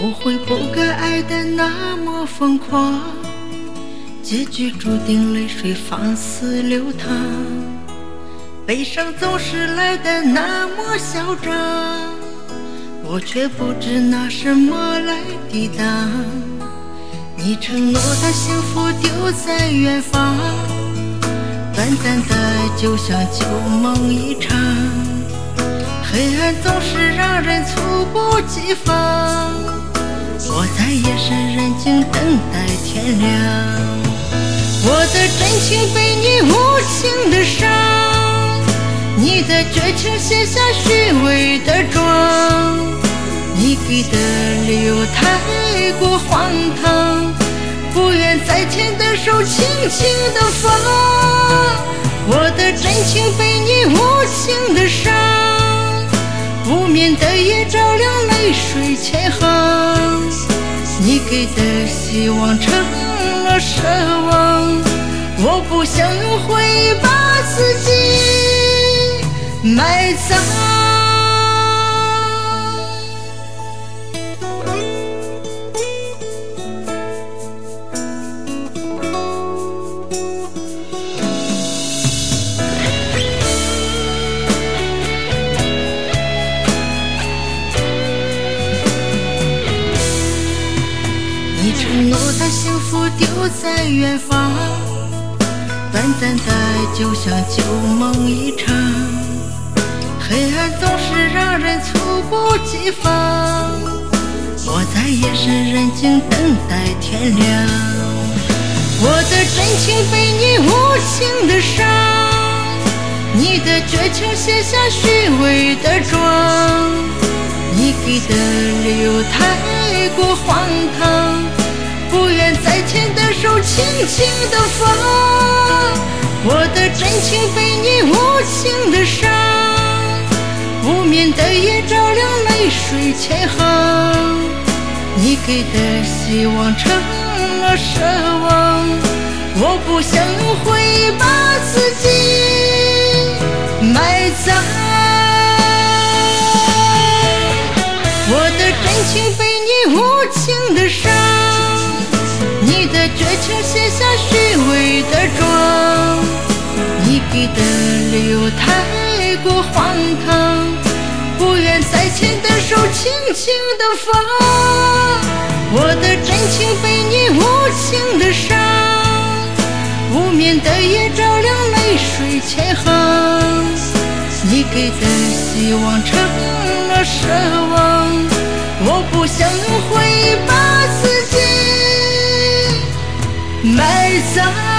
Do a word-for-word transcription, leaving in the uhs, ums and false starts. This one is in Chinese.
后悔不该爱得那么疯狂，结局注定泪水放肆流淌，悲伤总是来得那么嚣张，我却不知拿什么来抵挡。你承诺的幸福丢在远方，短暂的就像旧梦一场，黑暗总是让人猝不及防，我在夜深人静等待天亮。我的真情被你无情的伤，你的绝情写下虚伪的妆，你给的理由太过荒唐，不愿再牵的手轻轻地放。我的真情被你无情的伤，无眠的夜照亮泪水千行，你给的希望成了奢望，我不想用回忆把自己埋葬。你承诺的幸福丢在远方，短暂的爱就像旧梦一场，黑暗总是让人猝不及防，我在夜深人静等待天亮。我的真情被你无情的伤，你的绝情写下虚伪的妆，你给的理由太过荒唐，不愿再牵的手轻轻地放。我的真情被你无情的伤，无眠的夜照亮泪水千行，你给的希望成了奢望，我不想用回忆把自己埋葬。我的真情被你无情的伤，你的绝情写下虚伪的妆，你给的理由太过荒唐，不愿再牵的手轻轻地放。我的真情被你无情的伤，无眠的夜照亮泪水千行，你给的希望成了奢望，我不想用回忆把自己埋葬。